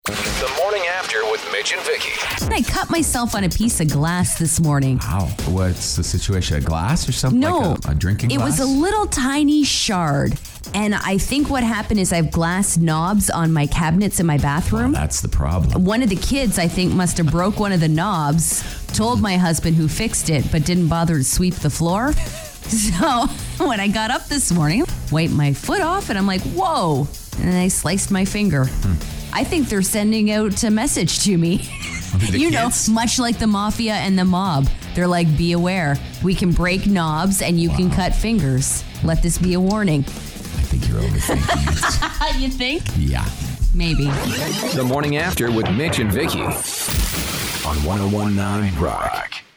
The Morning After with Mitch and Vicky. I cut myself on a piece of glass this morning. Wow. What's the situation? A glass or something? No. Like a drinking glass? It was a little tiny shard. And I think what happened is I have glass knobs on my cabinets in my bathroom. That's the problem. One of the kids, I think, must have broke one of the knobs, told my husband who fixed it, but didn't bother to sweep the floor. So when I got up this morning, wiped my foot off, and I'm like, whoa. And I sliced my finger. I think they're sending out a message to me. You know, much like the mafia and the mob. They're like, be aware. We can break knobs and you can cut fingers. Let this be a warning. I think you're overthinking it. You think? Yeah. Maybe. The Morning After with Mitch and Vicky on 101.9 Rock.